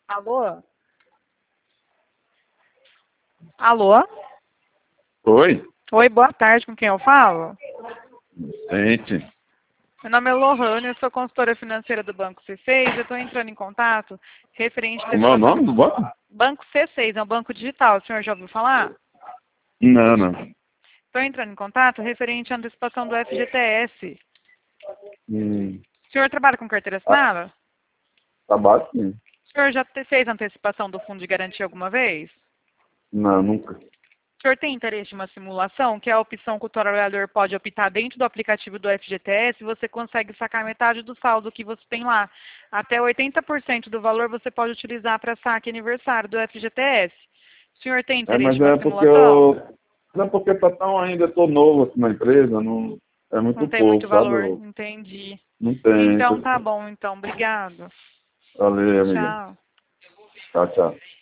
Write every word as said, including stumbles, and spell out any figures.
Alô? Alô? Oi? Oi, boa tarde, com quem eu falo? Gente. Meu nome é Lohane, eu sou consultora financeira do Banco C seis, eu estou entrando em contato referente à Como é o antecipação... nome do banco? Banco C seis, é um banco digital, o senhor já ouviu falar? Não, não. Estou entrando em contato referente à antecipação do F G T S. Hum, O senhor trabalha com carteira ah, assinada? tá baixo, sim. O senhor já te- fez antecipação do fundo de garantia alguma vez? Não, nunca. O senhor tem interesse em uma simulação, que é a opção que o trabalhador pode optar dentro do aplicativo do F G T S, você consegue sacar metade do saldo que você tem lá. Até oitenta por cento do valor você pode utilizar para saque aniversário do F G T S. O senhor tem É, interesse mas em uma é porque simulação? eu... Não, é porque tá tão ainda, tô novo aqui na empresa, não... É Não muito tem muito pouco, sabe? valor? Eu- Entendi. Não tem. Então tá bom, então. Obrigado. Valeu, amiga. Tchau. Tchau, tchau.